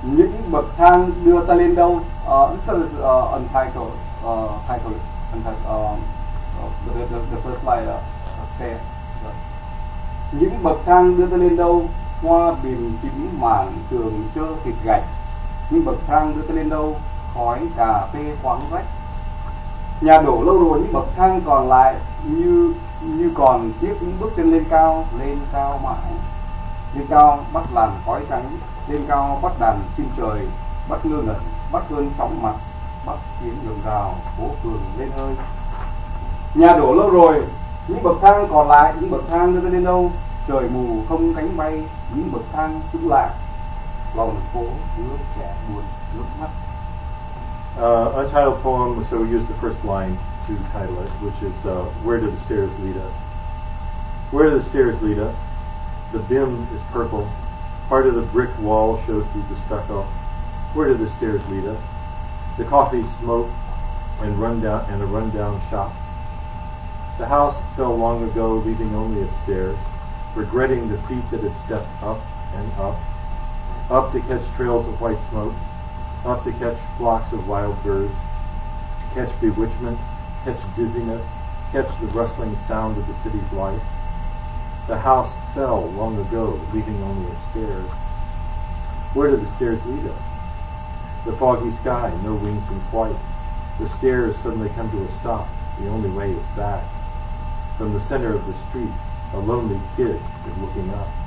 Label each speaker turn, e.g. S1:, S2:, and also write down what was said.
S1: Những bậc thang đưa ta lên đâu? This is untitled. Titled. Untitled. The first slide. Stair. Những bậc thang đưa ta lên đâu? Hoa bìm tím màn tường trơ thịt gạch. Những bậc thang đưa ta lên đâu? Khói cà phê khoáng vách. Nhà đổ lâu rồi, những bậc thang còn lại như còn tiếp những bước chân lên cao mãi. Lên cao bắt làn khói trắng, lên cao bắt đàn chim trời, bắt ngơ ngẩn, bắt cơn chóng mặt, bắt tiếng đường rào, phố phường lên hơi. Nhà đổ lâu rồi, những bậc thang còn lại, những bậc thang đưa ta lên đâu? Trời mù không cánh bay, những bậc thang xứng lạc. Lòng phố nước trẻ buồn nước mắt.
S2: Untitled poem, so we use the first line to title it, which is Where Do the Stairs Lead Us? Where do the stairs lead us? The bim is purple. Part of the brick wall shows through the stucco. Where do the stairs lead us? The coffee smoke and a rundown shop. The house fell long ago, leaving only its stairs, regretting the feet that had stepped up and up to catch trails of white smoke, up to catch flocks of wild birds, to catch bewitchment, catch dizziness, catch the rustling sound of the city's life. The house fell long ago, leaving only its stairs. Where do the stairs lead us? The foggy sky, no wings in flight. The stairs suddenly come to a stop. The only way is back. From the center of the street, a lonely kid is looking up.